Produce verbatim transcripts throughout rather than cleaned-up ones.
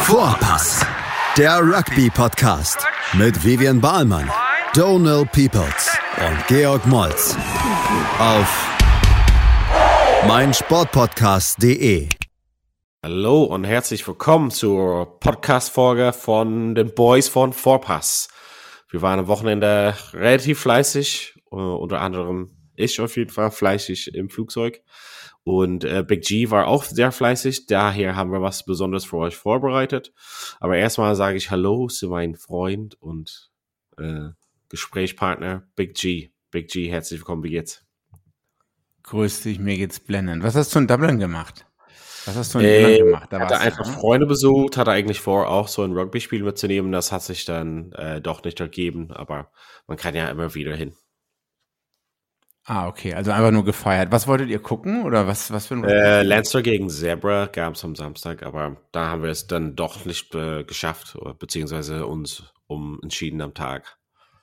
Vorpass, der Rugby-Podcast mit Vivian Bahlmann, Donald Peoples und Georg Moltz auf meinsportpodcast punkt de. Hallo und herzlich willkommen zur Podcast-Folge von den Boys von Vorpass. Wir waren am Wochenende relativ fleißig, uh, unter anderem ich auf jeden Fall fleißig im Flugzeug. Und äh, Big G war auch sehr fleißig, daher haben wir was Besonderes für euch vorbereitet. Aber erstmal sage ich Hallo zu meinem Freund und äh, Gesprächspartner Big G. Big G, herzlich willkommen, wie geht's? Grüß dich, mir geht's blendend. Was hast du in Dublin gemacht? Was hast du in äh, Irland gemacht? Da hatte warst einfach du, ne? Freunde besucht, hatte eigentlich vor, auch so ein Rugby-Spiel mitzunehmen. Das hat sich dann äh, doch nicht ergeben, aber man kann ja immer wieder hin. Ah, okay, also einfach nur gefeiert. Was wolltet ihr gucken oder was, was für ein Äh, Leinster gegen Zebra gab es am Samstag, aber da haben wir es dann doch nicht äh, geschafft, beziehungsweise uns um entschieden am Tag.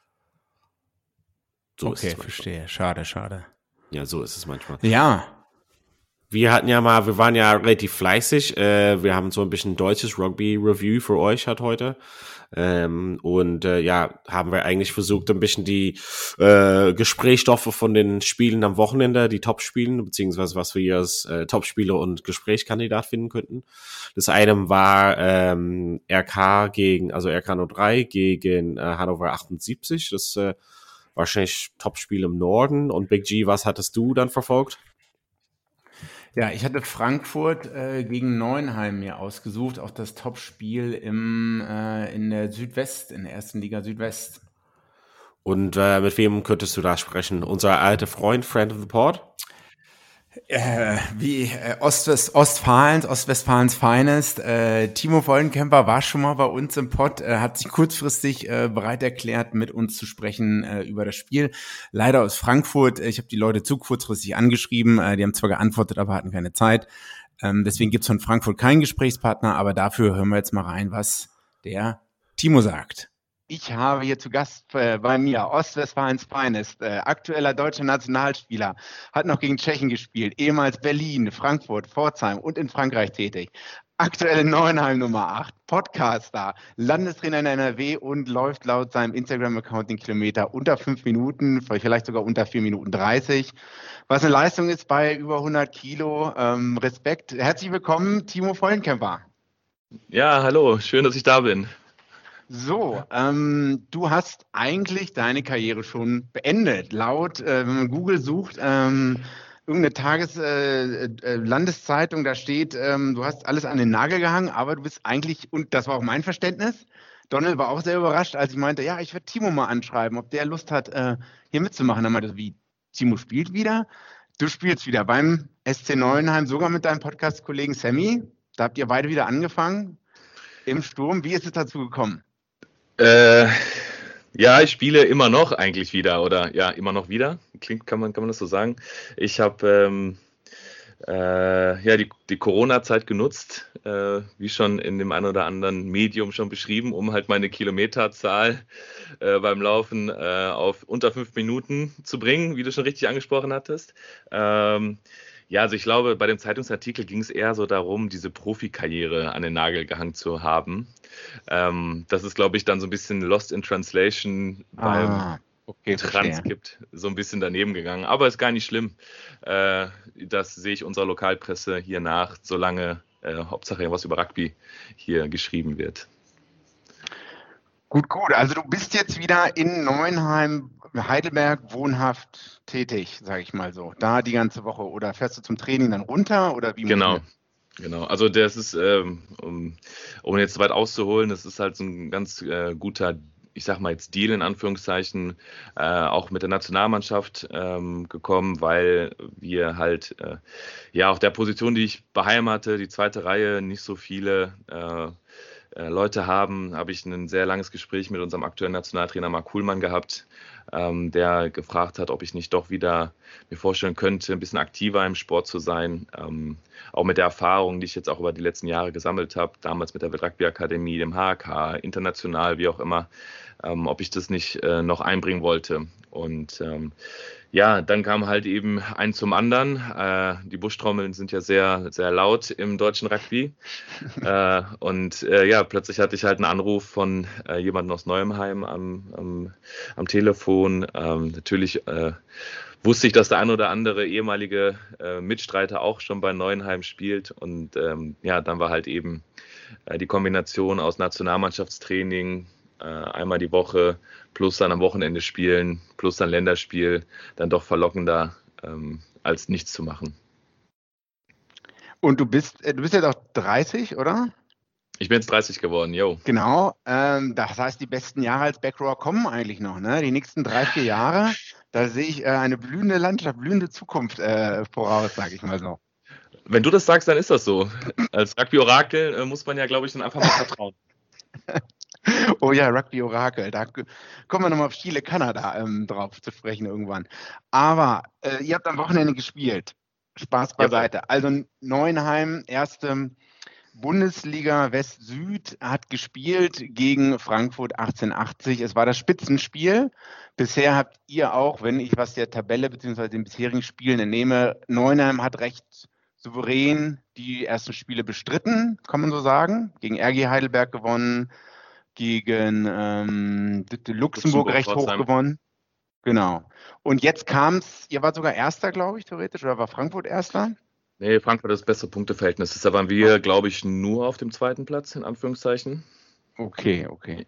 So ist Okay, es manchmal. verstehe. Schade, schade. Ja, so ist es manchmal. Ja, Wir hatten ja mal, wir waren ja relativ fleißig. Äh, wir haben so ein bisschen deutsches Rugby-Review für euch hat heute. Ähm, und äh, ja, haben wir eigentlich versucht, ein bisschen die äh, Gesprächsstoffe von den Spielen am Wochenende, die Top-Spielen, beziehungsweise was wir hier als äh, Top-Spieler und Gesprächskandidat finden könnten. Das eine war ähm, R K gegen, also R K null drei gegen äh, Hannover achtundsiebzig. Das äh, wahrscheinlich Top-Spiel im Norden. Und Big G, was hattest du dann verfolgt? ja, ich hatte Frankfurt äh, gegen Neuenheim mir ausgesucht, auch das Topspiel im äh, in der Südwest, in der ersten Liga Südwest. Und äh, mit wem könntest du da sprechen? Unser alter Freund, Friend of the Pod? Äh, wie äh, Ostwest, Ostfalens, Ostwestfalens Finest. Äh, Timo Vollenkemper war schon mal bei uns im Pod, äh, hat sich kurzfristig äh, bereit erklärt, mit uns zu sprechen äh, über das Spiel. Leider aus Frankfurt. Ich habe die Leute zu kurzfristig angeschrieben. Äh, die haben zwar geantwortet, aber hatten keine Zeit. Ähm, deswegen gibt's von Frankfurt keinen Gesprächspartner, aber dafür hören wir jetzt mal rein, was der Timo sagt. Ich habe hier zu Gast äh, bei mir Ostwestfalens Finest, äh, aktueller deutscher Nationalspieler, hat noch gegen Tschechien gespielt, ehemals Berlin, Frankfurt, Pforzheim und in Frankreich tätig. Aktuelle Neuenheim Nummer acht, Podcaster, Landestrainer in N R W und läuft laut seinem Instagram-Account den Kilometer unter fünf Minuten, vielleicht sogar unter vier Minuten dreißig. Was eine Leistung ist bei über hundert Kilo. Ähm, Respekt. Herzlich willkommen, Timo Vollenkemper. Ja, hallo, schön, dass ich da bin. So, ähm, du hast eigentlich deine Karriere schon beendet. Laut, äh, wenn man Google sucht, ähm, irgendeine Tages-, äh, äh, Landeszeitung, da steht, ähm, du hast alles an den Nagel gehangen, aber du bist eigentlich, und das war auch mein Verständnis, Donald war auch sehr überrascht, als ich meinte, ja, ich werde Timo mal anschreiben, ob der Lust hat, äh, hier mitzumachen. Dann meinte er, wie, Timo spielt wieder? Du spielst wieder beim S C Neuenheim, sogar mit deinem Podcast-Kollegen Sammy. Da habt ihr beide wieder angefangen im Sturm. Wie ist es dazu gekommen? Äh, ja, ich spiele immer noch eigentlich wieder oder ja, immer noch wieder. Klingt, kann man, kann man das so sagen. Ich habe ähm, äh, ja, die, die Corona-Zeit genutzt, äh, wie schon in dem einen oder anderen Medium schon beschrieben, um halt meine Kilometerzahl äh, beim Laufen äh, auf unter fünf Minuten zu bringen, wie du schon richtig angesprochen hattest. Ähm, Ja, also ich glaube, bei dem Zeitungsartikel ging es eher so darum, diese Profikarriere an den Nagel gehangen zu haben. Ähm, das ist, glaube ich, dann so ein bisschen Lost in Translation beim Ah, okay, verstehe. Transkript so ein bisschen daneben gegangen. Aber ist gar nicht schlimm. Äh, das sehe ich unserer Lokalpresse hier nach, solange äh, Hauptsache was über Rugby hier geschrieben wird. Gut, gut. Also du bist jetzt wieder in Neuenheim, Heidelberg wohnhaft tätig, sage ich mal so. Da die ganze Woche. Oder fährst du zum Training dann runter oder wie? Genau. Genau, also das ist, ähm, um, um jetzt weit auszuholen, das ist halt so ein ganz äh, guter, ich sag mal jetzt Deal in Anführungszeichen, äh, auch mit der Nationalmannschaft ähm, gekommen, weil wir halt, äh, ja, auf der Position, die ich beheimate, die zweite Reihe, nicht so viele äh, äh, Leute haben, habe ich ein sehr langes Gespräch mit unserem aktuellen Nationaltrainer Marc Kuhlmann gehabt, ähm, der gefragt hat, ob ich nicht doch wieder mir vorstellen könnte, ein bisschen aktiver im Sport zu sein. Ähm, auch mit der Erfahrung, die ich jetzt auch über die letzten Jahre gesammelt habe, damals mit der Weltrugby-Akademie, dem H K, international, wie auch immer, ähm, ob ich das nicht äh, noch einbringen wollte. Und ähm, ja, dann kam halt eben ein zum anderen. Äh, die Buschtrommeln sind ja sehr, sehr laut im deutschen Rugby. äh, und äh, ja, plötzlich hatte ich halt einen Anruf von äh, jemandem aus Neuenheim am, am, am Telefon. Ähm, natürlich äh, wusste ich, dass der ein oder andere ehemalige äh, Mitstreiter auch schon bei Neuenheim spielt. Und ähm, ja, dann war halt eben äh, die Kombination aus Nationalmannschaftstraining, äh, einmal die Woche, plus dann am Wochenende spielen, plus dann Länderspiel, dann doch verlockender, ähm, als nichts zu machen. Und du bist, du bist jetzt auch dreißig, oder? Ich bin jetzt dreißig geworden, yo. Genau, ähm, das heißt, die besten Jahre als Backrower kommen eigentlich noch, ne? Die nächsten drei, vier Jahre, da sehe ich äh, eine blühende Landschaft, blühende Zukunft äh, voraus, sage ich mal so. Wenn du das sagst, dann ist das so. Als Rugby-Orakel äh, muss man ja, glaube ich, dann einfach mal vertrauen. Oh ja, Rugby-Orakel, da kommen wir nochmal auf Chile, Kanada ähm, drauf zu sprechen irgendwann. Aber äh, ihr habt am Wochenende gespielt. Spaß beiseite. Ja. Also Neuenheim, erste Bundesliga West-Süd, hat gespielt gegen Frankfurt achtzehnhundertachtzig. Es war das Spitzenspiel. Bisher habt ihr auch, wenn ich was der Tabelle bzw. den bisherigen Spielen entnehme, Neuenheim hat recht souverän die ersten Spiele bestritten, kann man so sagen. Gegen R G Heidelberg gewonnen, gegen ähm, Luxemburg, Luxemburg recht hoch gewonnen. Genau. Und jetzt kam es, ihr wart sogar Erster, glaube ich, theoretisch, oder war Frankfurt Erster? Nee, Frankfurt das bessere Punkteverhältnis. Da waren wir, glaube ich, nur auf dem zweiten Platz, in Anführungszeichen. Okay, okay.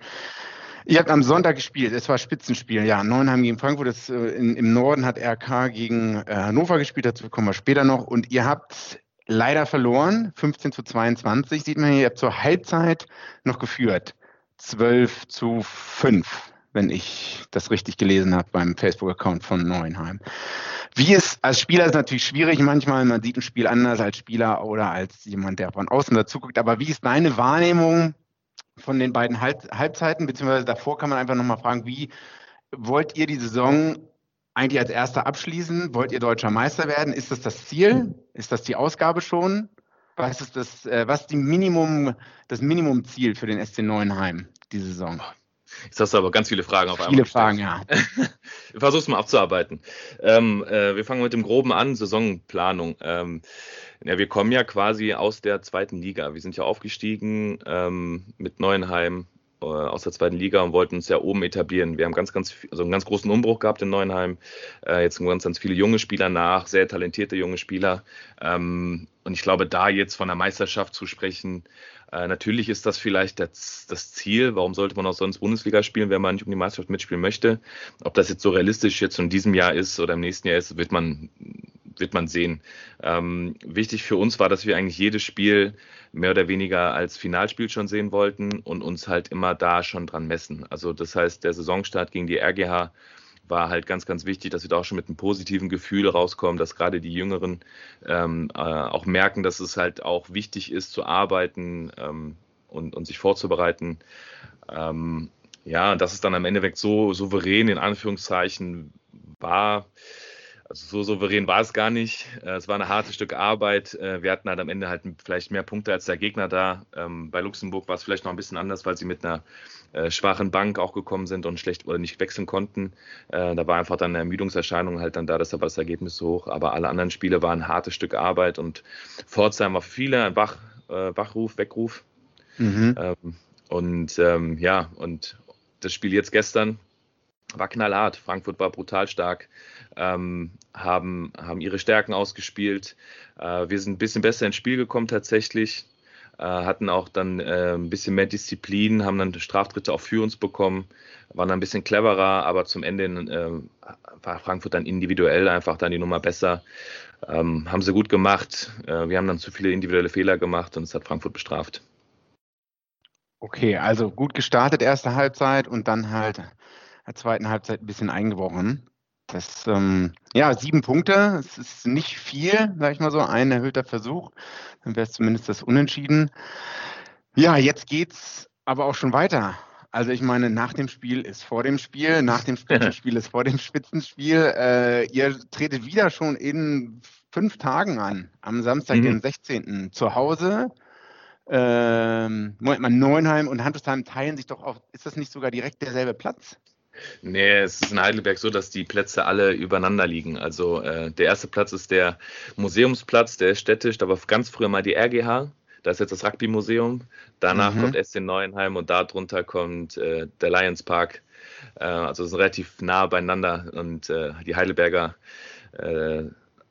Ihr habt am Sonntag gespielt, es war Spitzenspiel, ja, Neuenheim gegen Frankfurt, das, äh, in, im Norden hat R K gegen äh, Hannover gespielt, dazu kommen wir später noch, und ihr habt leider verloren, fünfzehn zu zweiundzwanzig, sieht man hier, ihr habt zur Halbzeit noch geführt, zwölf zu fünf, wenn ich das richtig gelesen habe beim Facebook-Account von Neuenheim. Wie es als Spieler ist natürlich schwierig manchmal, man sieht ein Spiel anders als Spieler oder als jemand, der von außen dazu guckt, aber wie ist deine Wahrnehmung von den beiden Halb- Halbzeiten, beziehungsweise davor kann man einfach nochmal fragen, wie wollt ihr die Saison eigentlich als Erster abschließen? Wollt ihr Deutscher Meister werden? Ist das das Ziel? Ist das die Ausgabe schon? Was ist das, äh, was ist die Minimum, das Minimumziel für den S C Neuenheim diese Saison? Jetzt hast du aber ganz viele Fragen auf einmal. Viele Fragen, ja. Ich versuche es mal abzuarbeiten. Ähm, äh, wir fangen mit dem Groben an, Saisonplanung. Ähm, ja, wir kommen ja quasi aus der zweiten Liga. Wir sind ja aufgestiegen ähm, mit Neuenheim äh, aus der zweiten Liga und wollten uns ja oben etablieren. Wir haben ganz, ganz, also einen ganz großen Umbruch gehabt in Neuenheim. Äh, jetzt kommen ganz, ganz viele junge Spieler nach, sehr talentierte junge Spieler. Ähm, und ich glaube, da jetzt von der Meisterschaft zu sprechen, Äh, natürlich ist das vielleicht das, das Ziel. Warum sollte man auch sonst Bundesliga spielen, wenn man nicht um die Meisterschaft mitspielen möchte? Ob das jetzt so realistisch jetzt in diesem Jahr ist oder im nächsten Jahr ist, wird man, wird man sehen. Ähm, wichtig für uns war, dass wir eigentlich jedes Spiel mehr oder weniger als Finalspiel schon sehen wollten und uns halt immer da schon dran messen. Also das heißt, der Saisonstart gegen die R G H war halt ganz, ganz wichtig, dass wir da auch schon mit einem positiven Gefühl rauskommen, dass gerade die Jüngeren ähm, äh, auch merken, dass es halt auch wichtig ist, zu arbeiten ähm, und, und sich vorzubereiten. Ähm, ja, dass es dann am Endeffekt so souverän in Anführungszeichen war. Also so souverän war es gar nicht. Es war ein hartes Stück Arbeit. Wir hatten halt am Ende halt vielleicht mehr Punkte als der Gegner da. Bei Luxemburg war es vielleicht noch ein bisschen anders, weil sie mit einer schwachen Bank auch gekommen sind und schlecht oder nicht wechseln konnten. Da war einfach dann eine Ermüdungserscheinung halt dann da, deshalb war das Ergebnis so hoch. Aber alle anderen Spiele waren ein hartes Stück Arbeit und Pforzheim war für viele ein Wach, Wachruf, Weckruf. Mhm. Und ja, und das Spiel jetzt gestern war knallhart. Frankfurt war brutal stark, ähm, haben, haben ihre Stärken ausgespielt. Äh, wir sind ein bisschen besser ins Spiel gekommen tatsächlich, äh, hatten auch dann äh, ein bisschen mehr Disziplin, haben dann Straftritte auch für uns bekommen, waren dann ein bisschen cleverer, aber zum Ende äh, war Frankfurt dann individuell einfach dann die Nummer besser. Ähm, haben sie gut gemacht. Äh, wir haben dann zu viele individuelle Fehler gemacht und es hat Frankfurt bestraft. Okay, also gut gestartet erste Halbzeit und dann halt der zweiten Halbzeit ein bisschen eingebrochen. Das, ähm, ja, sieben Punkte, es ist nicht viel, sag ich mal so, ein erhöhter Versuch, dann wäre es zumindest das Unentschieden. Ja, jetzt geht's aber auch schon weiter Also ich meine, nach dem Spiel ist vor dem Spiel, nach dem Spitzenspiel ist vor dem Spitzenspiel. Äh, ihr tretet wieder schon in fünf Tagen an, am Samstag, mhm. den sechzehnten zu Hause. Ähm, Moment mal, Neuenheim und Handelsheim teilen sich doch auch, ist das nicht sogar direkt derselbe Platz? Nee, es ist in Heidelberg so, dass die Plätze alle übereinander liegen. Also äh, der erste Platz ist der Museumsplatz, der ist städtisch, da war ganz früher mal die R G H, da ist jetzt das Rugby-Museum, danach mhm. kommt S C Neuenheim und darunter kommt äh, der Lions Park. Äh, also es ist relativ nah beieinander und äh, die Heidelberger äh,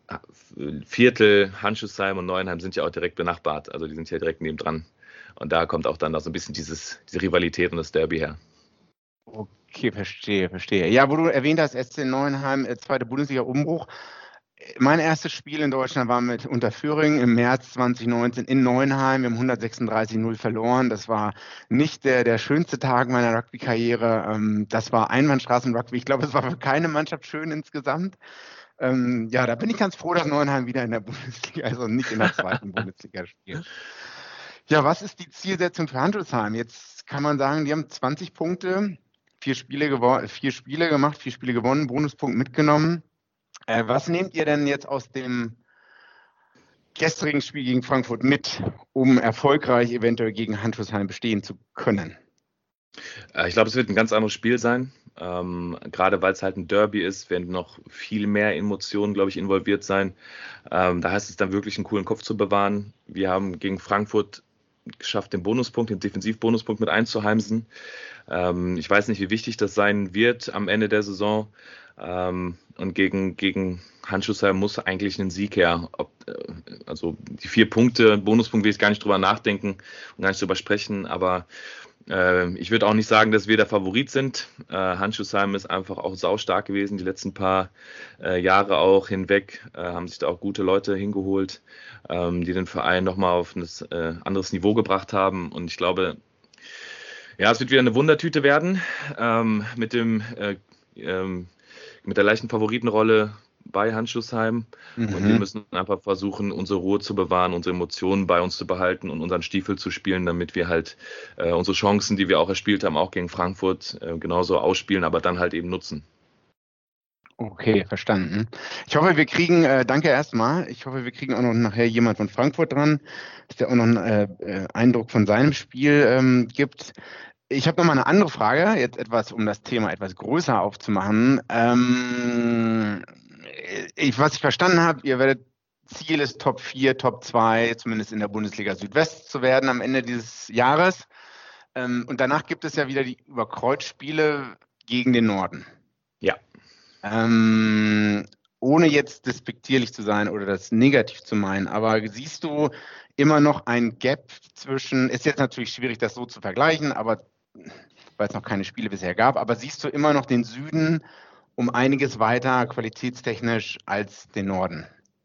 Viertel, Handschuhsheim und Neuenheim sind ja auch direkt benachbart, also die sind ja direkt nebendran. Und da kommt auch dann noch so ein bisschen dieses, diese Rivalität und das Derby her. Okay, verstehe, verstehe. Ja, wo du erwähnt hast, S C Neuenheim, zweite Bundesliga-Umbruch. Mein erstes Spiel in Deutschland war mit Unterföhring im März zwanzig neunzehn in Neuenheim. Wir haben hundertsechsunddreißig null verloren. Das war nicht der, der schönste Tag meiner Rugby-Karriere. Das war Einbahnstraßen-Rugby. Ich glaube, es war für keine Mannschaft schön insgesamt. Ja, da bin ich ganz froh, dass Neuenheim wieder in der Bundesliga, also nicht in der zweiten Bundesliga spielt. Ja, was ist die Zielsetzung für Handelsheim? Jetzt kann man sagen, die haben zwanzig Punkte. Vier Spiele, gewo- vier Spiele gemacht, vier Spiele gewonnen, Bonuspunkt mitgenommen. Äh, was nehmt ihr denn jetzt aus dem gestrigen Spiel gegen Frankfurt mit, um erfolgreich eventuell gegen Handelsheim bestehen zu können? Ich glaube, es wird ein ganz anderes Spiel sein. Ähm, gerade weil es halt ein Derby ist, werden noch viel mehr Emotionen, glaube ich, involviert sein. Ähm, da heißt es dann wirklich, einen coolen Kopf zu bewahren. Wir haben gegen Frankfurt geschafft, den Bonuspunkt, den Defensivbonuspunkt mit einzuheimsen. Ähm, ich weiß nicht, wie wichtig das sein wird am Ende der Saison. Ähm, und gegen, gegen Handschuhsheim muss eigentlich ein Sieg her. Ob, äh, also die vier Punkte, Bonuspunkt will ich gar nicht drüber nachdenken und gar nicht drüber sprechen, aber äh, ich würde auch nicht sagen, dass wir der Favorit sind. Äh, Handschuhsheim ist einfach auch saustark gewesen, die letzten paar äh, Jahre auch hinweg, äh, haben sich da auch gute Leute hingeholt, ähm, die den Verein nochmal auf ein äh, anderes Niveau gebracht haben. Und ich glaube, ja, es wird wieder eine Wundertüte werden, ähm, mit dem äh, ähm, mit der leichten Favoritenrolle bei Handschuhsheim. Mhm. Und wir müssen einfach versuchen, unsere Ruhe zu bewahren, unsere Emotionen bei uns zu behalten und unseren Stiefel zu spielen, damit wir halt äh, unsere Chancen, die wir auch erspielt haben, auch gegen Frankfurt, äh, genauso ausspielen, aber dann halt eben nutzen. Okay, verstanden. Ich hoffe, wir kriegen, äh, danke erstmal, ich hoffe, wir kriegen auch noch nachher jemand von Frankfurt dran, dass der auch noch einen äh, Eindruck von seinem Spiel ähm, gibt. Ich habe noch mal eine andere Frage, jetzt etwas, um das Thema etwas größer aufzumachen. Ähm, ich, was ich verstanden habe, ihr werdet Ziel ist Top vier, Top zwei, zumindest in der Bundesliga Südwest zu werden am Ende dieses Jahres. Ähm, und danach gibt es ja wieder die Überkreuzspiele gegen den Norden. Ja. Ähm, ohne jetzt despektierlich zu sein oder das negativ zu meinen, aber siehst du immer noch ein Gap zwischen, ist jetzt natürlich schwierig, das so zu vergleichen, aber weil es noch keine Spiele bisher gab, aber siehst du immer noch den Süden um einiges weiter qualitätstechnisch als den Norden?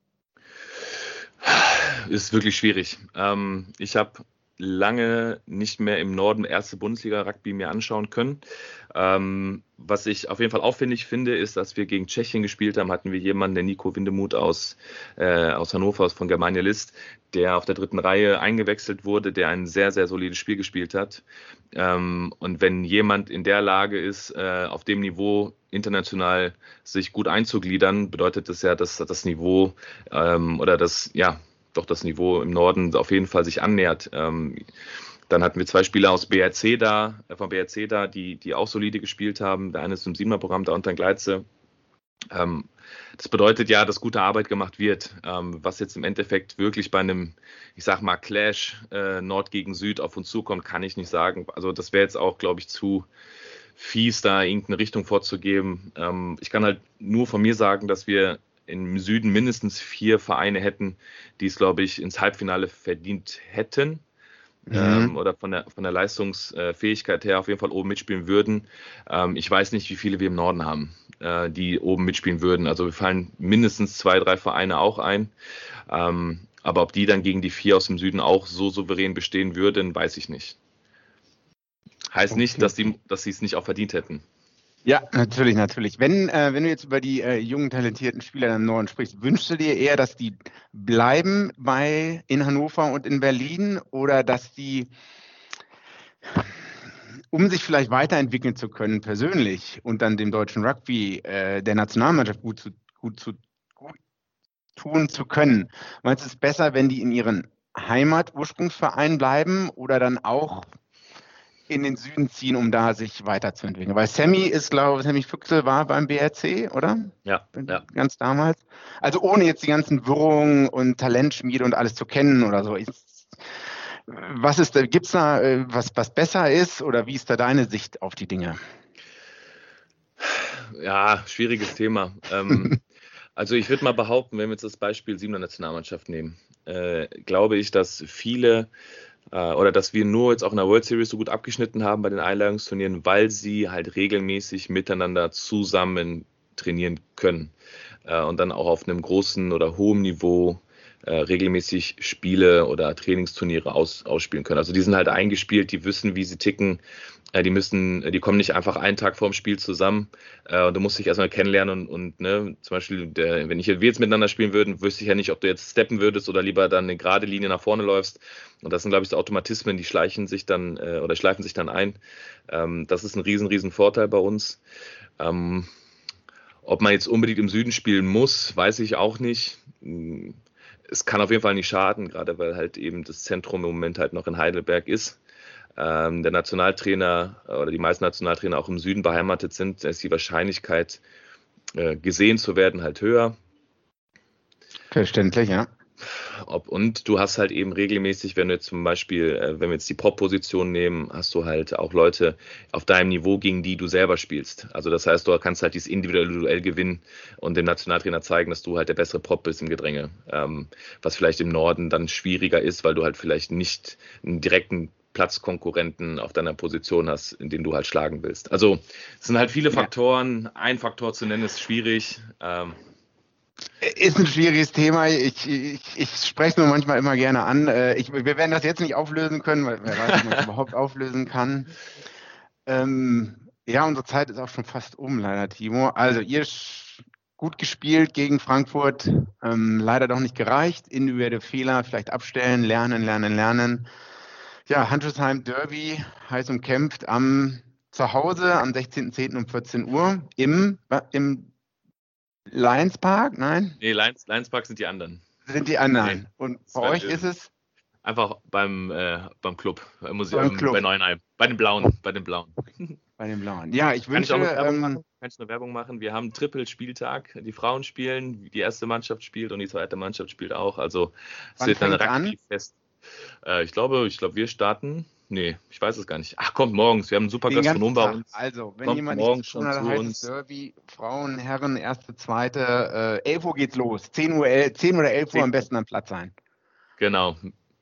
Ist wirklich schwierig. Ähm, ich habe lange nicht mehr im Norden erste Bundesliga-Rugby mir anschauen können. Ähm, was ich auf jeden Fall auffällig finde, ist, dass wir gegen Tschechien gespielt haben, hatten wir jemanden, der Nico Windemuth aus, äh, aus Hannover, von Germania List, der auf der dritten Reihe eingewechselt wurde, der ein sehr, sehr solides Spiel gespielt hat. Ähm, und wenn jemand in der Lage ist, äh, auf dem Niveau international sich gut einzugliedern, bedeutet das ja, dass das Niveau ähm, oder das, ja, doch das Niveau im Norden auf jeden Fall sich annähert. Ähm, dann hatten wir zwei Spieler aus B R C da, äh, von B R C da, die, die auch solide gespielt haben. Der eine ist im Siebener-Programm, der unter Gleitze. Ähm, das bedeutet ja, dass gute Arbeit gemacht wird. Ähm, was jetzt im Endeffekt wirklich bei einem, ich sag mal, Clash äh, Nord gegen Süd auf uns zukommt, kann ich nicht sagen. Also das wäre jetzt auch, glaube ich, zu fies, da irgendeine Richtung vorzugeben. Ähm, ich kann halt nur von mir sagen, dass wir im Süden mindestens vier Vereine hätten, die es, glaube ich, ins Halbfinale verdient hätten. Mhm. Ähm, oder von der, von der Leistungsfähigkeit her auf jeden Fall oben mitspielen würden. Ähm, ich weiß nicht, wie viele wir im Norden haben, äh, die oben mitspielen würden. Also wir fallen mindestens zwei, drei Vereine auch ein. Ähm, aber ob die dann gegen die vier aus dem Süden auch so souverän bestehen würden, weiß ich nicht. Heißt okay. nicht, dass die, dass sie es nicht auch verdient hätten. Ja, natürlich, natürlich. Wenn, äh, wenn du jetzt über die äh, jungen, talentierten Spieler im Norden sprichst, wünschst du dir eher, dass die bleiben bei in Hannover und in Berlin oder dass die, um sich vielleicht weiterentwickeln zu können persönlich und dann dem deutschen Rugby, äh, der Nationalmannschaft gut zu, gut zu gut tun zu können, meinst du, es ist besser, wenn die in ihren Heimat-Ursprungsverein bleiben oder dann auch in den Süden ziehen, um da sich weiterzuentwickeln? Weil Sammy ist, glaube ich, Sammy Füchsel war beim B R C, oder? Ja, ja. Ganz damals. Also ohne jetzt die ganzen Wirrungen und Talentschmiede und alles zu kennen oder so. Ist, was ist da, gibt's da äh, was, was besser ist oder wie ist da deine Sicht auf die Dinge? Ja, schwieriges Thema. ähm, also ich würde mal behaupten, wenn wir jetzt das Beispiel Siebener Nationalmannschaft nehmen, äh, glaube ich, dass viele äh, oder dass wir nur jetzt auch in der World Series so gut abgeschnitten haben bei den Einladungsturnieren, weil sie halt regelmäßig miteinander zusammen trainieren können äh, und dann auch auf einem großen oder hohen Niveau äh, regelmäßig Spiele oder Trainingsturniere aus, ausspielen können. Also die sind halt eingespielt, die wissen, wie sie ticken. Die müssen, die kommen nicht einfach einen Tag vorm Spiel zusammen äh, und du musst dich erstmal kennenlernen und, und ne, zum Beispiel, der, wenn ich wir jetzt miteinander spielen würden, wüsste ich ja nicht, ob du jetzt steppen würdest oder lieber dann eine gerade Linie nach vorne läufst. Und das sind, glaube ich, so Automatismen, die schleichen sich dann äh, oder schleifen sich dann ein. Ähm, das ist ein riesen, riesen Vorteil bei uns. Ähm, ob man jetzt unbedingt im Süden spielen muss, weiß ich auch nicht. Es kann auf jeden Fall nicht schaden, gerade weil halt eben das Zentrum im Moment halt noch in Heidelberg ist. Ähm, der Nationaltrainer oder die meisten Nationaltrainer auch im Süden beheimatet sind, ist die Wahrscheinlichkeit, äh, gesehen zu werden, halt höher. Verständlich, ja. Ob, und du hast halt eben regelmäßig, wenn du jetzt zum Beispiel, äh, wenn wir jetzt die Prop-Position nehmen, hast du halt auch Leute auf deinem Niveau, gegen die du selber spielst. Also das heißt, du kannst halt dieses individuelle Duell gewinnen und dem Nationaltrainer zeigen, dass du halt der bessere Prop bist im Gedränge. Ähm, was vielleicht im Norden dann schwieriger ist, weil du halt vielleicht nicht einen direkten Platzkonkurrenten auf deiner Position hast, in den du halt schlagen willst. Also es sind halt viele Faktoren. Ein Faktor zu nennen ist schwierig. Ähm, Ist ein schwieriges Thema. Ich, ich, ich spreche es nur manchmal immer gerne an. Ich, wir werden das jetzt nicht auflösen können, weil wer weiß, ob man es überhaupt auflösen kann. Ähm, ja, unsere Zeit ist auch schon fast um, leider, Timo. Also ihr gut gespielt gegen Frankfurt, ähm, leider doch nicht gereicht. Individuelle Fehler, vielleicht abstellen, lernen, lernen, lernen. Ja, Handschusheim Derby, heiß umkämpft am zu Hause am sechzehnten zehnten um vierzehn Uhr im, im Lions Park, nein? Nee, Lions, Lions Park sind die anderen. Sind die anderen. Nee, und bei euch ist es? Einfach beim, äh, beim Club, beim Museum, beim Club. Bei Neuenheim. Bei den Blauen, bei den Blauen. Bei den Blauen. Ja, ich Kann wünsche... ich auch noch Werbung ähm, machen? Kann ich eine Werbung machen? Wir haben Triple-Spieltag. Die Frauen spielen, die erste Mannschaft spielt und die zweite Mannschaft spielt auch. Also es wird dann Rugby-Fest. Äh, ich glaube, ich glaube, wir starten... Nee, ich weiß es gar nicht. Ach, kommt morgens. Wir haben einen super Den Gastronom bei uns. Also, wenn kommt jemand morgens nicht schon hat, zu heißt uns. Derby, Frauen, Herren, erste, zweite, äh, elf Uhr geht's los. zehn Uhr, zehn oder elf Uhr am besten am Platz sein. Genau.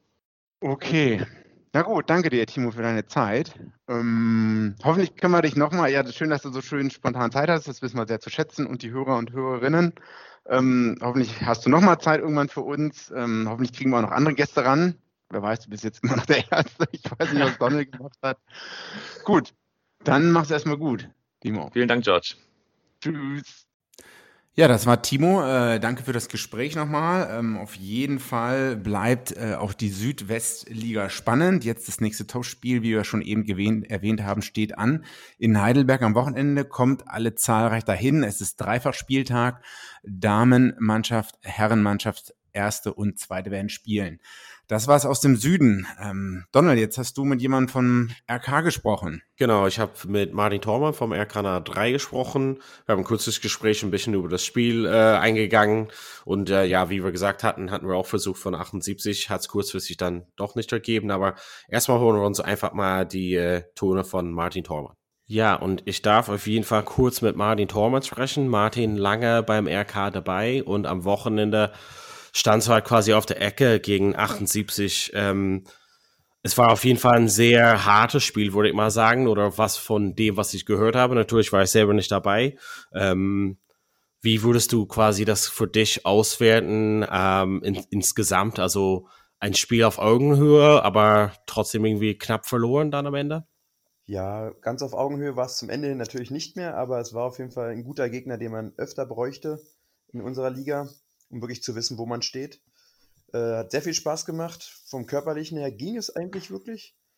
Okay. Na gut, danke dir, Timo, für deine Zeit. Ähm, hoffentlich können wir dich nochmal, ja, das ist schön, dass du so schön spontan Zeit hast, das wissen wir sehr zu schätzen und die Hörer und Hörerinnen. Ähm, hoffentlich hast du nochmal Zeit irgendwann für uns. Ähm, hoffentlich kriegen wir auch noch andere Gäste ran. Wer weiß, du bist jetzt immer noch der Erste. Ich weiß nicht, was Donald gemacht hat. Gut, dann mach's erstmal gut, Timo. Vielen Dank, George. Tschüss. Ja, das war Timo. Äh, danke für das Gespräch nochmal. Ähm, auf jeden Fall bleibt äh, auch die Südwestliga spannend. Jetzt das nächste Topspiel, wie wir schon eben gewähnt, erwähnt haben, steht an. In Heidelberg am Wochenende, kommt alle zahlreich dahin. Es ist Dreifachspieltag. Damenmannschaft, Herrenmannschaft, erste und zweite werden spielen. Das war's aus dem Süden. Ähm, Donald, jetzt hast du mit jemandem vom R K gesprochen. Genau, ich habe mit Martin Thormann vom R K N A drei gesprochen. Wir haben ein kurzes Gespräch ein bisschen über das Spiel äh, eingegangen. Und äh, ja, wie wir gesagt hatten, hatten wir auch versucht von achtundsiebzig, hat es kurzfristig dann doch nicht ergeben. Aber erstmal holen wir uns einfach mal die äh, Tone von Martin Thormann. Ja, und ich darf auf jeden Fall kurz mit Martin Thormann sprechen. Martin lange beim R K dabei und am Wochenende stand halt quasi auf der Ecke gegen achtundsiebzig. Ähm, es war auf jeden Fall ein sehr hartes Spiel, würde ich mal sagen, oder was von dem, was ich gehört habe. Natürlich war ich selber nicht dabei. Ähm, wie würdest du quasi das für dich auswerten ähm, in, insgesamt? Also ein Spiel auf Augenhöhe, aber trotzdem irgendwie knapp verloren dann am Ende? Ja, ganz auf Augenhöhe war es zum Ende natürlich nicht mehr, aber es war auf jeden Fall ein guter Gegner, den man öfter bräuchte in unserer Liga, um wirklich zu wissen, wo man steht. Äh, hat sehr viel Spaß gemacht. Vom Körperlichen her ging es eigentlich wirklich.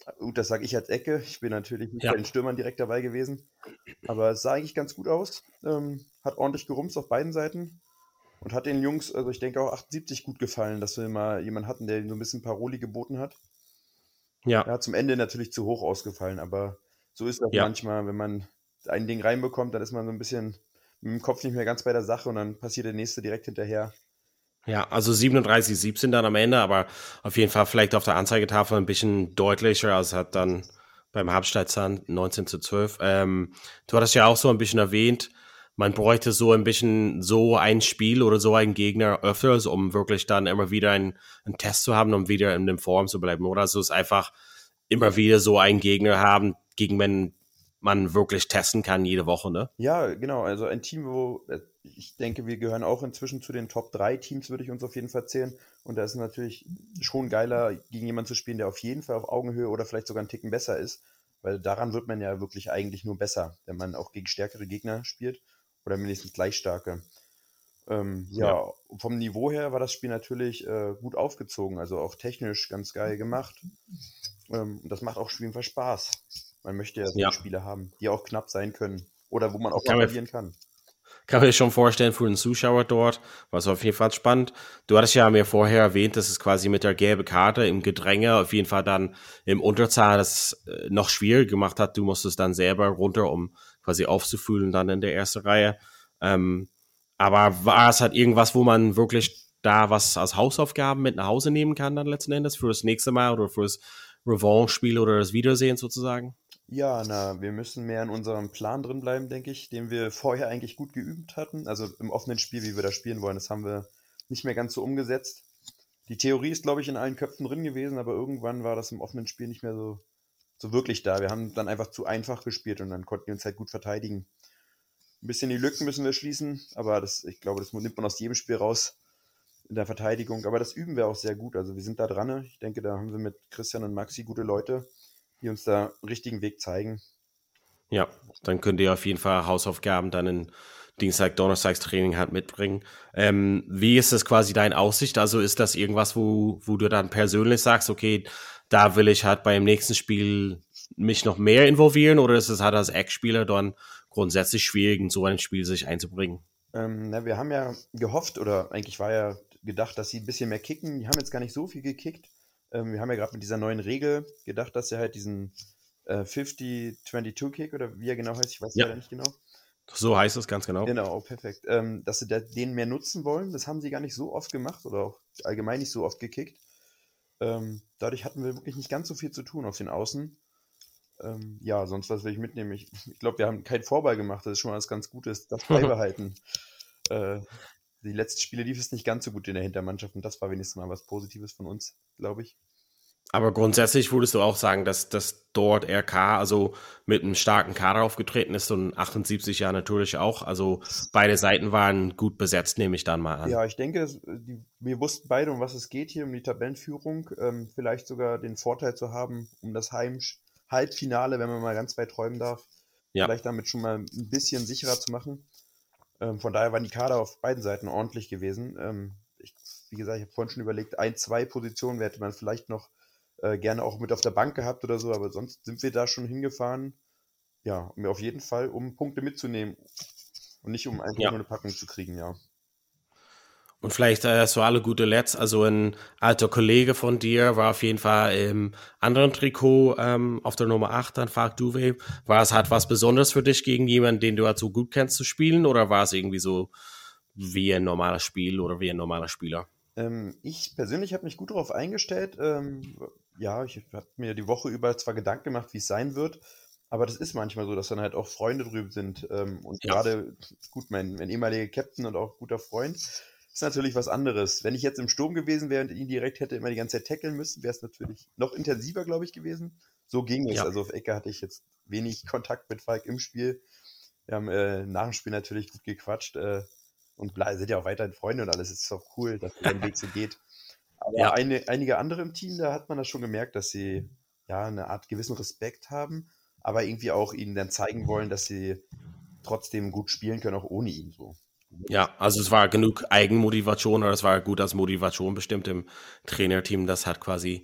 Gut, das sage ich als Ecke. Ich bin natürlich nicht Ja. bei den Stürmern direkt dabei gewesen. Aber es sah eigentlich ganz gut aus. Ähm, hat ordentlich gerumst auf beiden Seiten. Und hat den Jungs, also ich denke auch achtundsiebzig gut gefallen, dass wir mal jemanden hatten, der ihnen so ein bisschen Paroli geboten hat. Ja, Ja, zum Ende natürlich zu hoch ausgefallen, aber so ist das Ja. manchmal, wenn man ein Ding reinbekommt, dann ist man so ein bisschen mit dem Kopf nicht mehr ganz bei der Sache und dann passiert der nächste direkt hinterher. ja, also siebenunddreißig siebzehn dann am Ende, aber auf jeden Fall vielleicht auf der Anzeigetafel ein bisschen deutlicher, als hat dann beim Halbzeitstand neunzehn zu zwölf. Ähm, du hattest ja auch so ein bisschen erwähnt, man bräuchte so ein bisschen so ein Spiel oder so einen Gegner öfters, um wirklich dann immer wieder einen, einen Test zu haben, um wieder in der Form zu bleiben, oder? Also es ist einfach immer wieder so einen Gegner haben, gegen den man wirklich testen kann jede Woche, ne? Ja, genau, also ein Team, wo äh, ich denke, wir gehören auch inzwischen zu den Top drei Teams, würde ich uns auf jeden Fall zählen. Und da ist es natürlich schon geiler, gegen jemanden zu spielen, der auf jeden Fall auf Augenhöhe oder vielleicht sogar einen Ticken besser ist, weil daran wird man ja wirklich eigentlich nur besser, wenn man auch gegen stärkere Gegner spielt oder mindestens gleich starke. Ähm, ja, Ja. vom Niveau her war das Spiel natürlich äh, gut aufgezogen, also auch technisch ganz geil gemacht. Ähm, und das macht auch auf jeden Fall Spaß. Man möchte ja so Ja. Spiele haben, die auch knapp sein können oder wo man auch Kann mal mir- verlieren kann. Kann mir schon vorstellen, für den Zuschauer dort war es auf jeden Fall spannend. Du hattest ja mir vorher erwähnt, dass es quasi mit der gelben Karte im Gedränge auf jeden Fall dann im Unterzahl das äh, noch schwieriger gemacht hat. Du musstest dann selber runter, um quasi aufzufühlen dann in der ersten Reihe. Ähm, aber war es halt irgendwas, wo man wirklich da was als Hausaufgaben mit nach Hause nehmen kann dann letzten Endes für das nächste Mal oder für das Revanche-Spiel oder das Wiedersehen sozusagen? Ja, na, wir müssen mehr in unserem Plan drin bleiben, denke ich, den wir vorher eigentlich gut geübt hatten. Also im offenen Spiel, wie wir das spielen wollen, das haben wir nicht mehr ganz so umgesetzt. Die Theorie ist, glaube ich, in allen Köpfen drin gewesen, aber irgendwann war das im offenen Spiel nicht mehr so, so wirklich da. Wir haben dann einfach zu einfach gespielt und dann konnten wir uns halt gut verteidigen. Ein bisschen die Lücken müssen wir schließen, aber das, ich glaube, das nimmt man aus jedem Spiel raus in der Verteidigung. Aber das üben wir auch sehr gut. Also wir sind da dran. Ich denke, da haben wir mit Christian und Maxi gute Leute, die uns da einen richtigen Weg zeigen. Ja, dann könnt ihr auf jeden Fall Hausaufgaben dann in Dienstag, Donnerstags Training halt mitbringen. Ähm, wie ist das quasi deine Aussicht? Also ist das irgendwas, wo, wo du dann persönlich sagst, okay, da will ich halt beim nächsten Spiel mich noch mehr involvieren, oder ist es halt als Eckspieler dann grundsätzlich schwierig, in so ein Spiel sich einzubringen? Ähm, na, wir haben ja gehofft, oder eigentlich war ja gedacht, dass sie ein bisschen mehr kicken. Die haben jetzt gar nicht so viel gekickt. Ähm, wir haben ja gerade mit dieser neuen Regel gedacht, dass sie halt diesen äh, fünfzig zweiundzwanzig Kick, oder wie er genau heißt, ich weiß Ja. leider nicht genau. So heißt es ganz genau. Genau, oh, perfekt. Ähm, dass sie da, den mehr nutzen wollen. Das haben sie gar nicht so oft gemacht oder auch allgemein nicht so oft gekickt. Ähm, dadurch hatten wir wirklich nicht ganz so viel zu tun auf den Außen. Ähm, ja, sonst was will ich mitnehmen? Ich, ich glaube, wir haben keinen Vorball gemacht. Das ist schon mal was ganz Gutes. Das beibehalten. äh, die letzten Spiele lief es nicht ganz so gut in der Hintermannschaft und das war wenigstens mal was Positives von uns, glaube ich. Aber grundsätzlich würdest du auch sagen, dass, dass dort R K also mit einem starken Kader aufgetreten ist und achtundsiebzig ja natürlich auch. Also beide Seiten waren gut besetzt, nehme ich dann mal an. Ja, ich denke, es- die, wir wussten beide, um was es geht hier, um die Tabellenführung. Ähm, vielleicht sogar den Vorteil zu haben, um das Heim Halbfinale, wenn man mal ganz weit träumen darf, Ja. vielleicht damit schon mal ein bisschen sicherer zu machen. Ähm, von daher waren die Kader auf beiden Seiten ordentlich gewesen. Ähm, ich, wie gesagt, ich habe vorhin schon überlegt, ein, zwei Positionen hätte man vielleicht noch äh, gerne auch mit auf der Bank gehabt oder so, aber sonst sind wir da schon hingefahren. Ja, um auf jeden Fall, um Punkte mitzunehmen und nicht um einfach Ja. nur eine Packung zu kriegen, ja. Und vielleicht äh, so alle gute Letzt, also ein alter Kollege von dir war auf jeden Fall im anderen Trikot ähm, auf der Nummer acht, dann Falk Duve. War es halt was Besonderes für dich, gegen jemanden, den du halt so gut kennst, zu spielen, oder war es irgendwie so wie ein normales Spiel oder wie ein normaler Spieler? Ähm, ich persönlich habe mich gut darauf eingestellt. Ähm, ja, ich habe mir die Woche über zwar Gedanken gemacht, wie es sein wird, aber das ist manchmal so, dass dann halt auch Freunde drüben sind. Ähm, und Ja. gerade, gut, mein, mein ehemaliger Captain und auch guter Freund ist natürlich was anderes. Wenn ich jetzt im Sturm gewesen wäre und ihn direkt hätte immer die ganze Zeit tackeln müssen, wäre es natürlich noch intensiver, glaube ich, gewesen. So ging es. Ja. Also auf Ecke hatte ich jetzt wenig Kontakt mit Falk im Spiel. Wir haben äh, nach dem Spiel natürlich gut gequatscht äh, und ble- sind ja auch weiterhin Freunde und alles. Es ist auch cool, dass der Weg so geht. Aber Ja. eine, einige andere im Team, da hat man das schon gemerkt, dass sie ja eine Art gewissen Respekt haben, aber irgendwie auch ihnen dann zeigen wollen, dass sie trotzdem gut spielen können, auch ohne ihn so. Ja, also es war genug Eigenmotivation, oder es war gut als Motivation bestimmt im Trainerteam, das hat quasi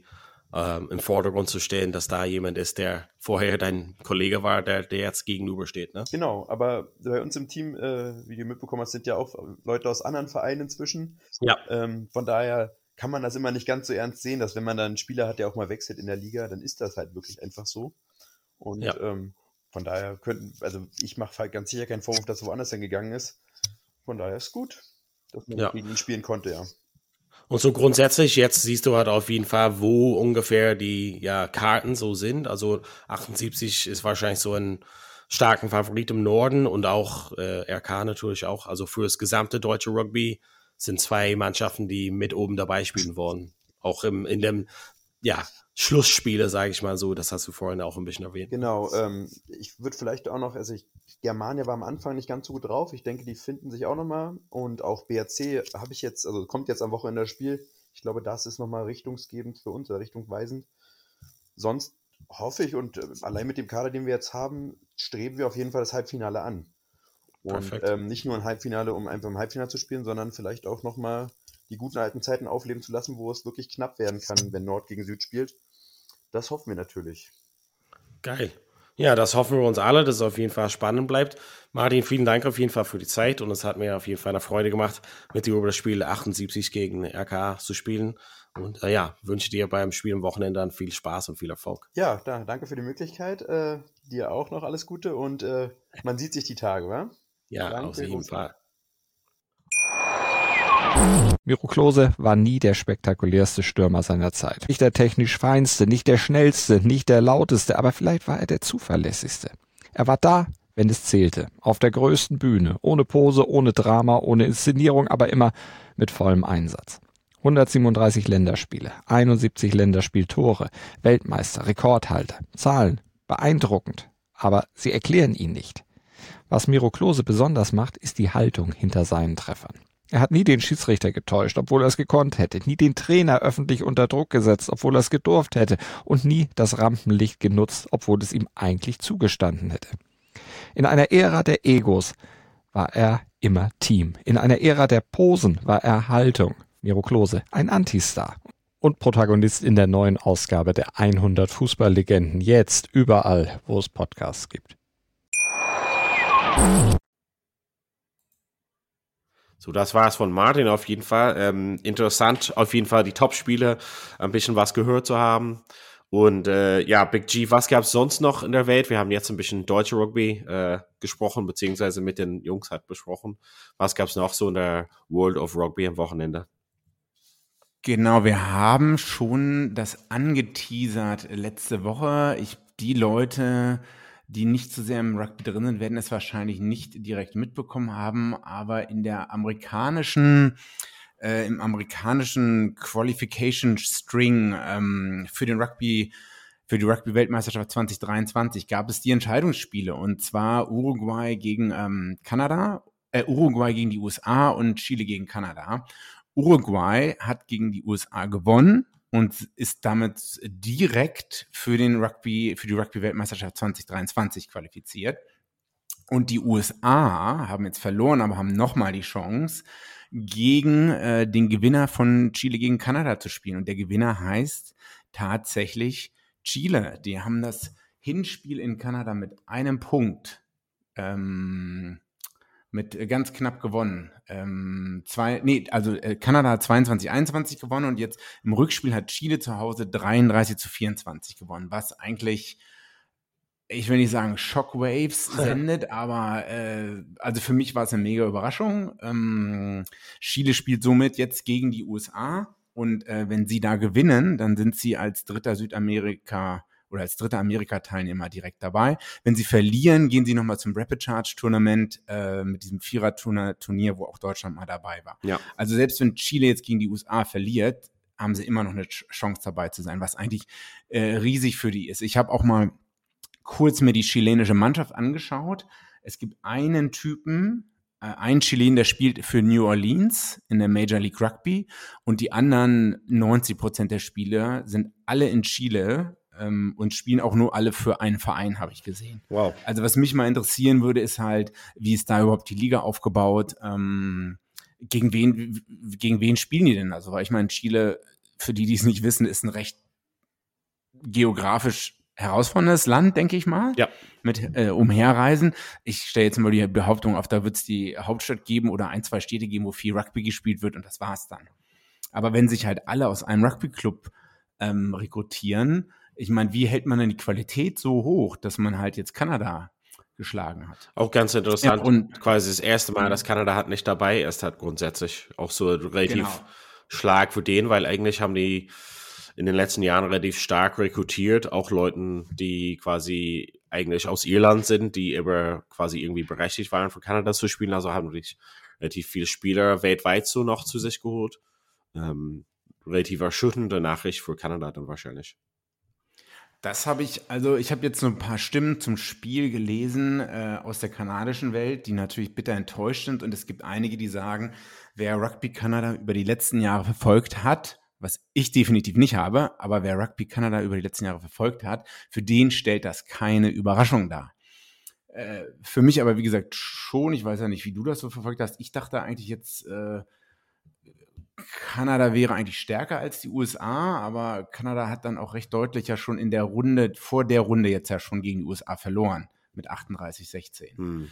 ähm, im Vordergrund zu stellen, dass da jemand ist, der vorher dein Kollege war, der, der jetzt gegenübersteht, ne? Genau, aber bei uns im Team, äh, wie du mitbekommen hast, sind ja auch Leute aus anderen Vereinen inzwischen. Ja. Ähm, von daher kann man das immer nicht ganz so ernst sehen, dass wenn man dann einen Spieler hat, der auch mal wechselt in der Liga, dann ist das halt wirklich einfach so. Und Ja. ähm, von daher könnten, also ich mache halt ganz sicher keinen Vorwurf, dass er woanders hingegangen ist. Von daher ist gut, dass man Ja. gegen ihn spielen konnte, ja. Und so grundsätzlich, jetzt siehst du halt auf jeden Fall, wo ungefähr die ja, Karten so sind. Also achtundsiebzig ist wahrscheinlich so ein starken Favorit im Norden und auch äh, R K natürlich auch. Also für das gesamte deutsche Rugby sind zwei Mannschaften, die mit oben dabei spielen wollen. Auch im, in dem, ja, Schlussspiele, sage ich mal so, das hast du vorhin auch ein bisschen erwähnt. Genau, ähm, ich würde vielleicht auch noch, also ich, Germania war am Anfang nicht ganz so gut drauf, ich denke, die finden sich auch nochmal und auch B R C habe ich jetzt, also kommt jetzt am Wochenende das Spiel, ich glaube, das ist nochmal richtungsgebend für uns oder richtungweisend. Sonst hoffe ich und äh, allein mit dem Kader, den wir jetzt haben, streben wir auf jeden Fall das Halbfinale an. Und ähm, nicht nur ein Halbfinale, um einfach im Halbfinale zu spielen, sondern vielleicht auch nochmal die guten alten Zeiten aufleben zu lassen, wo es wirklich knapp werden kann, wenn Nord gegen Süd spielt. Das hoffen wir natürlich. Geil. Ja, das hoffen wir uns alle, dass es auf jeden Fall spannend bleibt. Martin, vielen Dank auf jeden Fall für die Zeit und es hat mir auf jeden Fall eine Freude gemacht, mit dir über das Spiel achtundsiebzig gegen R K zu spielen. Und äh, ja, wünsche dir beim Spiel am Wochenende dann viel Spaß und viel Erfolg. Ja, da, danke für die Möglichkeit. Äh, dir auch noch alles Gute und äh, man sieht sich die Tage, wa? Ja, Danke, auf jeden Fall. Miro Klose war nie der spektakulärste Stürmer seiner Zeit. Nicht der technisch feinste, nicht der schnellste, nicht der lauteste, aber vielleicht war er der zuverlässigste. Er war da, wenn es zählte, auf der größten Bühne, ohne Pose, ohne Drama, ohne Inszenierung, aber immer mit vollem Einsatz. hundertsiebenunddreißig Länderspiele, einundsiebzig Länderspieltore, Weltmeister, Rekordhalter, Zahlen, beeindruckend, aber sie erklären ihn nicht. Was Miro Klose besonders macht, ist die Haltung hinter seinen Treffern. Er hat nie den Schiedsrichter getäuscht, obwohl er es gekonnt hätte, nie den Trainer öffentlich unter Druck gesetzt, obwohl er es gedurft hätte und nie das Rampenlicht genutzt, obwohl es ihm eigentlich zugestanden hätte. In einer Ära der Egos war er immer Team. In einer Ära der Posen war er Haltung. Miro Klose, ein Antistar und Protagonist in der neuen Ausgabe der hundert Fußballlegenden, jetzt überall, wo es Podcasts gibt. So, das war's von Martin auf jeden Fall. Ähm, interessant, auf jeden Fall die Top-Spiele, ein bisschen was gehört zu haben. Und äh, ja, Big G, was gab's sonst noch in der Welt? Wir haben jetzt ein bisschen deutsche Rugby äh, gesprochen, beziehungsweise mit den Jungs halt besprochen. Was gab's noch so in der World of Rugby am Wochenende? Genau, wir haben schon das angeteasert letzte Woche. Ich, die Leute, die nicht so sehr im Rugby drin sind, werden es wahrscheinlich nicht direkt mitbekommen haben, aber in der amerikanischen, äh, im amerikanischen Qualification String ähm, für den Rugby, für die Rugby-Weltmeisterschaft zwanzig dreiundzwanzig gab es die Entscheidungsspiele und zwar Uruguay gegen ähm, Kanada, äh, Uruguay gegen die U S A und Chile gegen Kanada. Uruguay hat gegen die U S A gewonnen und ist damit direkt für den Rugby, für die Rugby-Weltmeisterschaft zwanzig dreiundzwanzig qualifiziert. Und die U S A haben jetzt verloren, aber haben nochmal die Chance, gegen äh, den Gewinner von Chile gegen Kanada zu spielen. Und der Gewinner heißt tatsächlich Chile. Die haben das Hinspiel in Kanada mit einem Punkt ähm, mit ganz knapp gewonnen. Ähm, zwei, nee, also äh, Kanada hat zweiundzwanzig einundzwanzig gewonnen und jetzt im Rückspiel hat Chile zu Hause dreiunddreißig zu vierundzwanzig gewonnen, was eigentlich, ich will nicht sagen Shockwaves sendet, aber äh, also für mich war es eine mega Überraschung. Ähm, Chile spielt somit jetzt gegen die U S A und äh, wenn sie da gewinnen, dann sind sie als dritter Südamerika oder als dritter Amerika-Teilnehmer direkt dabei. Wenn sie verlieren, gehen sie nochmal zum Rapid Charge Tournament äh, mit diesem Vierer-Turnier, wo auch Deutschland mal dabei war. Ja. Also selbst wenn Chile jetzt gegen die U S A verliert, haben sie immer noch eine Chance dabei zu sein, was eigentlich äh, riesig für die ist. Ich habe auch mal kurz mir die chilenische Mannschaft angeschaut. Es gibt einen Typen, äh, einen Chilen, der spielt für New Orleans in der Major League Rugby und die anderen neunzig Prozent der Spieler sind alle in Chile ähm, und spielen auch nur alle für einen Verein, habe ich gesehen. Wow. Also was mich mal interessieren würde, ist halt, wie ist da überhaupt die Liga aufgebaut? Ähm, gegen wen, gegen wen spielen die denn? Also, weil ich meine, Chile, für die, die es nicht wissen, ist ein recht geografisch herausforderndes Land, denke ich mal. Ja. Mit äh, Umherreisen. Ich stelle jetzt mal die Behauptung auf, da wird es die Hauptstadt geben oder ein, zwei Städte geben, wo viel Rugby gespielt wird und das war's dann. Aber wenn sich halt alle aus einem Rugby-Club ähm, rekrutieren, ich meine, wie hält man denn die Qualität so hoch, dass man halt jetzt Kanada geschlagen hat? Auch ganz interessant, Ja, und quasi das erste Mal, dass Kanada halt nicht dabei ist, hat grundsätzlich auch so relativ Genau. Schlag für den, weil eigentlich haben die in den letzten Jahren relativ stark rekrutiert, auch Leuten, die quasi eigentlich aus Irland sind, die aber quasi irgendwie berechtigt waren, für Kanada zu spielen, also haben wirklich relativ viele Spieler weltweit so noch zu sich geholt. Ähm, relativ erschütternde Nachricht für Kanada dann wahrscheinlich. Das habe ich, also ich habe jetzt so ein paar Stimmen zum Spiel gelesen äh, aus der kanadischen Welt, die natürlich bitter enttäuscht sind. Und es gibt einige, die sagen, wer Rugby Kanada über die letzten Jahre verfolgt hat, was ich definitiv nicht habe, aber wer Rugby Kanada über die letzten Jahre verfolgt hat, für den stellt das keine Überraschung dar. Äh, für mich aber, wie gesagt, schon. Ich weiß ja nicht, wie du das so verfolgt hast. Ich dachte eigentlich jetzt, äh, Kanada wäre eigentlich stärker als die U S A, aber Kanada hat dann auch recht deutlich ja schon in der Runde, vor der Runde jetzt ja schon gegen die U S A verloren mit achtunddreißig sechzehn. Hm.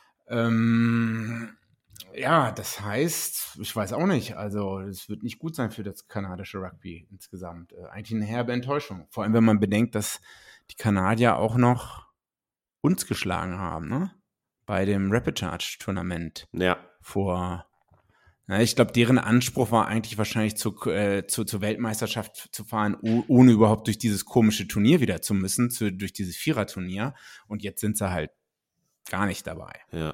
Ähm, ja, das heißt, ich weiß auch nicht, also es wird nicht gut sein für das kanadische Rugby insgesamt. Äh, eigentlich eine herbe Enttäuschung, vor allem wenn man bedenkt, dass die Kanadier auch noch uns geschlagen haben, ne? Bei dem Rapid Charge Tournament Ja. vor... Ja, ich glaube, deren Anspruch war eigentlich wahrscheinlich zu, äh, zu, zur Weltmeisterschaft zu fahren, oh, ohne überhaupt durch dieses komische Turnier wieder zu müssen, zu, durch dieses Viererturnier. Und jetzt sind sie halt gar nicht dabei. Ja.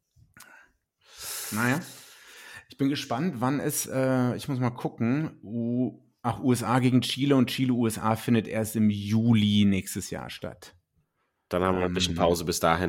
Naja, ich bin gespannt, wann es, äh, ich muss mal gucken, U, ach, U S A gegen Chile und Chile-U S A findet erst im Juli nächstes Jahr statt. Dann haben wir ein bisschen Pause bis dahin.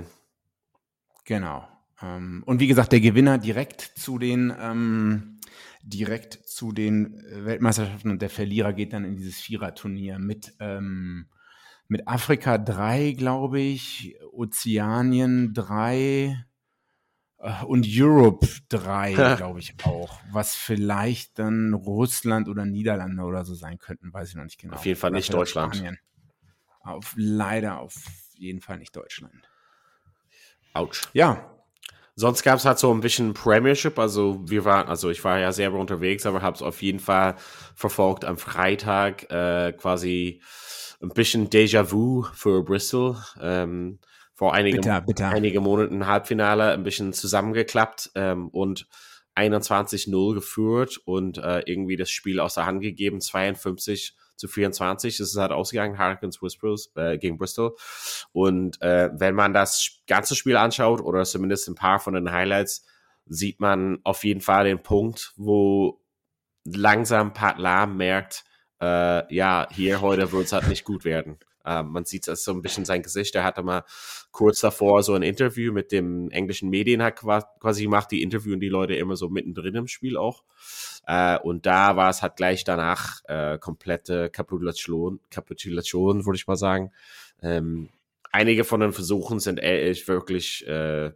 Genau. Ähm, und wie gesagt, der Gewinner direkt zu den ähm, direkt zu den Weltmeisterschaften und der Verlierer geht dann in dieses Viererturnier mit ähm, mit Afrika drei, glaube ich, Ozeanien drei äh, und Europe drei, glaube ich auch, was vielleicht dann Russland oder Niederlande oder so sein könnten, weiß ich noch nicht genau. Auf jeden Fall Oder nicht Deutschland. Spanien. Auf, leider auf jeden Fall nicht Deutschland. Autsch. Ja. Sonst gab es halt so ein bisschen Premiership, also wir waren, also ich war ja selber unterwegs, aber habe es auf jeden Fall verfolgt am Freitag, äh, quasi ein bisschen Déjà-vu für Bristol. Ähm, vor einigen, Bitter, bitter. einige Monaten Halbfinale ein bisschen zusammengeklappt ähm, und einundzwanzig null geführt und äh, irgendwie das Spiel aus der Hand gegeben, zweiundfünfzig zu vierundzwanzig. Das ist halt ausgegangen, Hurricanes äh, gegen Bristol. Und äh, wenn man das ganze Spiel anschaut oder zumindest ein paar von den Highlights, sieht man auf jeden Fall den Punkt, wo langsam Pat Lam merkt, äh, ja, hier heute wird es halt nicht gut werden. Uh, man sieht es so ein bisschen sein Gesicht. Er hatte mal kurz davor so ein Interview mit dem englischen Medien hat quasi gemacht. Die interviewen die Leute immer so mittendrin im Spiel auch. Uh, und da war es halt gleich danach uh, komplette Kapitulation, Kapitulation, würde ich mal sagen. Um, einige von den Versuchen sind echt wirklich uh,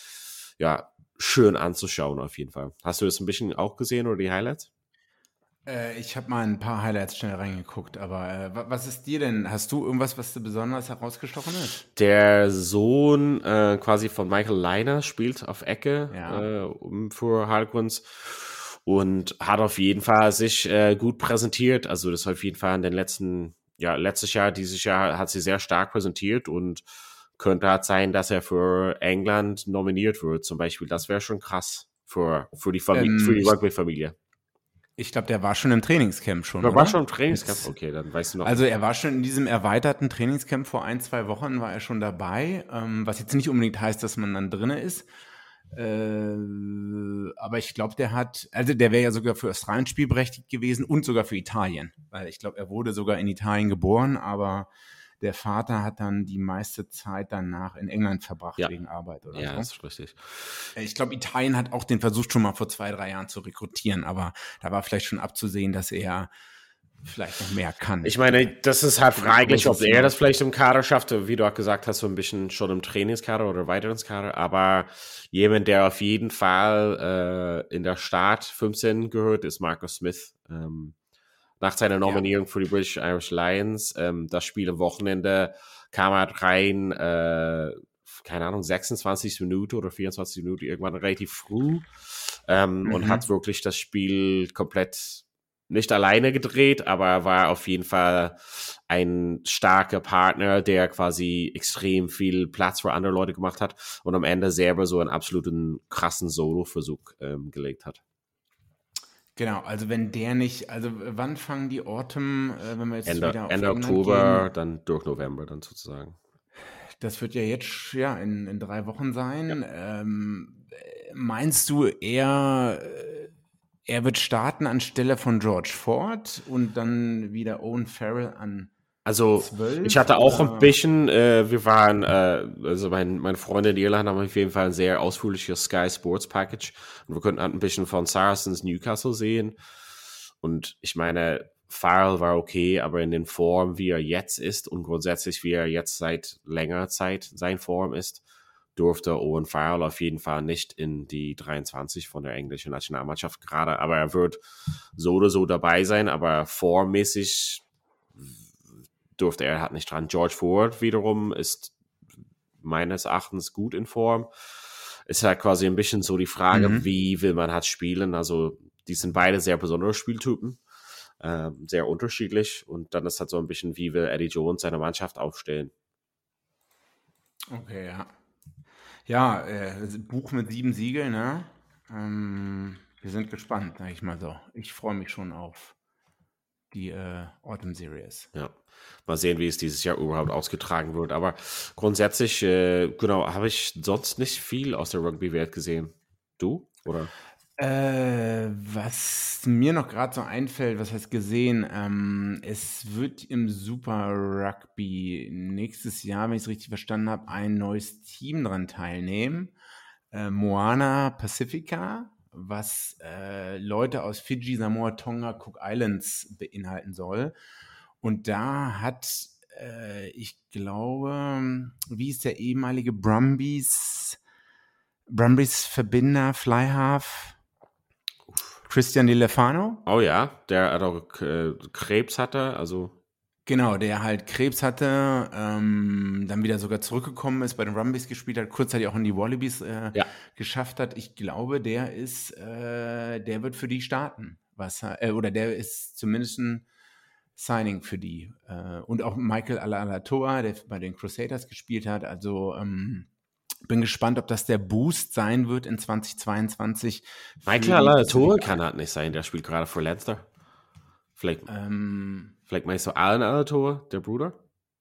ja, schön anzuschauen auf jeden Fall. Hast du das ein bisschen auch gesehen oder die Highlights? Ich habe mal ein paar Highlights schnell reingeguckt, aber äh, was ist dir denn? Hast du irgendwas, was dir besonders herausgestochen ist? Der Sohn äh, quasi von Michael Leiner spielt auf Ecke ja. äh, für Harlequins und hat auf jeden Fall sich äh, gut präsentiert. Also das auf jeden Fall in den letzten, ja, letztes Jahr, dieses Jahr hat sie sehr stark präsentiert und könnte halt sein, dass er für England nominiert wird. Zum Beispiel, das wäre schon krass für, für die Familie, ähm, für die Rugby-Familie. Ich glaube, der war schon im Trainingscamp schon, Er oder? war schon im Trainingscamp, okay, dann weißt du noch. Also er war schon in diesem erweiterten Trainingscamp vor ein, zwei Wochen war er schon dabei, ähm, was jetzt nicht unbedingt heißt, dass man dann drinne ist. Äh, aber ich glaube, der hat, also der wäre ja sogar für Australien spielberechtigt gewesen und sogar für Italien, weil ich glaube, er wurde sogar in Italien geboren, aber der Vater hat dann die meiste Zeit danach in England verbracht, ja. wegen Arbeit oder ja, so. Ja, das ist richtig. Ich glaube, Italien hat auch den versucht, schon mal vor zwei, drei Jahren zu rekrutieren, aber da war vielleicht schon abzusehen, dass er vielleicht noch mehr kann. Ich meine, das ist halt fraglich, ob er das vielleicht im Kader schafft, wie du auch gesagt hast, so ein bisschen schon im Trainingskader oder weiter ins Kader, aber jemand, der auf jeden Fall äh, in der Start fünfzehn gehört, ist Marcus Smith. Ähm, nach seiner Nominierung ja. für die British Irish Lions. Ähm, das Spiel am Wochenende kam halt rein, äh, keine Ahnung, sechsundzwanzig Minuten oder vierundzwanzig Minuten, irgendwann relativ früh ähm, mhm. und hat wirklich das Spiel komplett nicht alleine gedreht, aber war auf jeden Fall ein starker Partner, der quasi extrem viel Platz für andere Leute gemacht hat und am Ende selber so einen absoluten krassen Solo-Versuch ähm, gelegt hat. Genau, also wenn der nicht, also wann fangen die Autumn, äh, wenn wir jetzt Ende, wieder auf Ende England Oktober, gehen? Dann durch November dann sozusagen. Das wird ja jetzt ja in, in drei Wochen sein. Ja. Ähm, meinst du, er, er wird starten anstelle von George Ford und dann wieder Owen Farrell an Also zwölf, ich hatte auch oder? ein bisschen, äh, wir waren, äh, also mein, meine Freunde in Irland haben auf jeden Fall ein sehr ausführliches Sky Sports Package und wir konnten ein bisschen von Saracens Newcastle sehen und ich meine, Farrell war okay, aber in den Form, wie er jetzt ist und grundsätzlich, wie er jetzt seit längerer Zeit sein Form ist, durfte Owen Farrell auf jeden Fall nicht in die dreiundzwanzig von der englischen Nationalmannschaft gerade, aber er wird so oder so dabei sein, aber formmäßig durfte er halt nicht dran. George Ford wiederum ist meines Erachtens gut in Form. Ist halt quasi ein bisschen so die Frage, mhm. wie will man halt spielen, also die sind beide sehr besondere Spieltypen. Ähm, sehr unterschiedlich und dann ist halt so ein bisschen, wie will Eddie Jones seine Mannschaft aufstellen. Okay, ja. Ja, äh, Buch mit sieben Siegeln, ne? Ähm, wir sind gespannt, sag ich mal so. Ich freue mich schon auf die äh, Autumn Series. Ja, mal sehen, wie es dieses Jahr überhaupt ausgetragen wird, aber grundsätzlich, äh, genau, habe ich sonst nicht viel aus der Rugby-Welt gesehen. Du, oder? Äh, was mir noch gerade so einfällt, was heißt gesehen, ähm, es wird im Super Rugby nächstes Jahr, wenn ich es richtig verstanden habe, ein neues Team dran teilnehmen. Äh, Moana Pacifica, was äh, Leute aus Fidschi, Samoa, Tonga, Cook Islands beinhalten soll. Und da hat, äh, ich glaube, wie ist der ehemalige Brumbies, Brumbies Verbinder, Flyhalf, Christian Di Lefano. Oh ja, der auch äh, Krebs hatte, also. Genau, der halt Krebs hatte, ähm, dann wieder sogar zurückgekommen ist, bei den Brumbies gespielt hat, kurzzeitig auch in die Wallabies äh, ja. geschafft hat. Ich glaube, der ist, äh, der wird für die starten. Was, äh, oder der ist zumindest ein Signing für die. Äh, und auch Michael Alaalatoa, der bei den Crusaders gespielt hat. Also, ähm, bin gespannt, ob das der Boost sein wird in zwanzig zweiundzwanzig. Michael Alaalatoa kann halt nicht sein, der spielt gerade für Leinster. Vielleicht, ähm, vielleicht meinst du Alan Alaalatoa, der Bruder?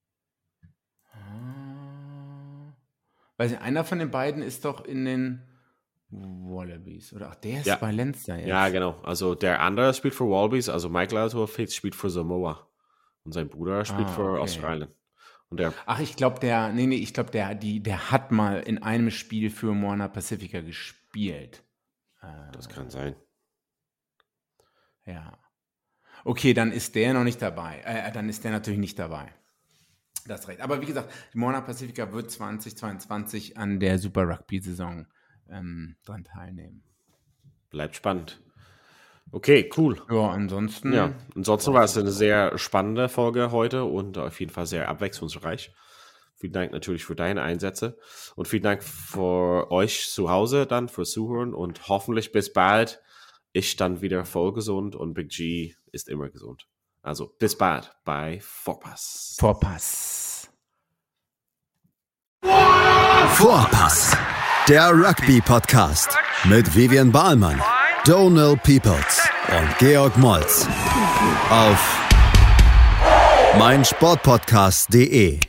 Äh, weiß nicht, einer von den beiden ist doch in den Wallabies. Oder ach, der ist ja. bei Leinster jetzt. Ja, genau. Also der andere spielt für Wallabies, also Michael Alaalatoa spielt für Samoa. Und sein Bruder spielt ah, für okay. Australien. Und der Ach, ich glaube, der, nee, nee, ich glaube, der, die, der hat mal in einem Spiel für Moana Pacifica gespielt. Äh, das kann sein. Ja. Okay, dann ist der noch nicht dabei. Äh, dann ist der natürlich nicht dabei. Das ist recht. Aber wie gesagt, die Moana Pacifica wird zwanzig zweiundzwanzig an der Super Rugby-Saison ähm, dran teilnehmen. Bleibt spannend. Okay, cool. Ja, ansonsten. Ja, ansonsten war es eine sehr spannende Folge heute und auf jeden Fall sehr abwechslungsreich. Vielen Dank natürlich für deine Einsätze und vielen Dank für euch zu Hause dann fürs Zuhören und hoffentlich bis bald. Ich dann wieder voll gesund und Big G ist immer gesund. Also bis bald bei Vorpass. Vorpass. Vorpass. Der Rugby-Podcast mit Vivian Bahlmann, Donal Peoples und Georg Moltz auf meinsportpodcast punkt de.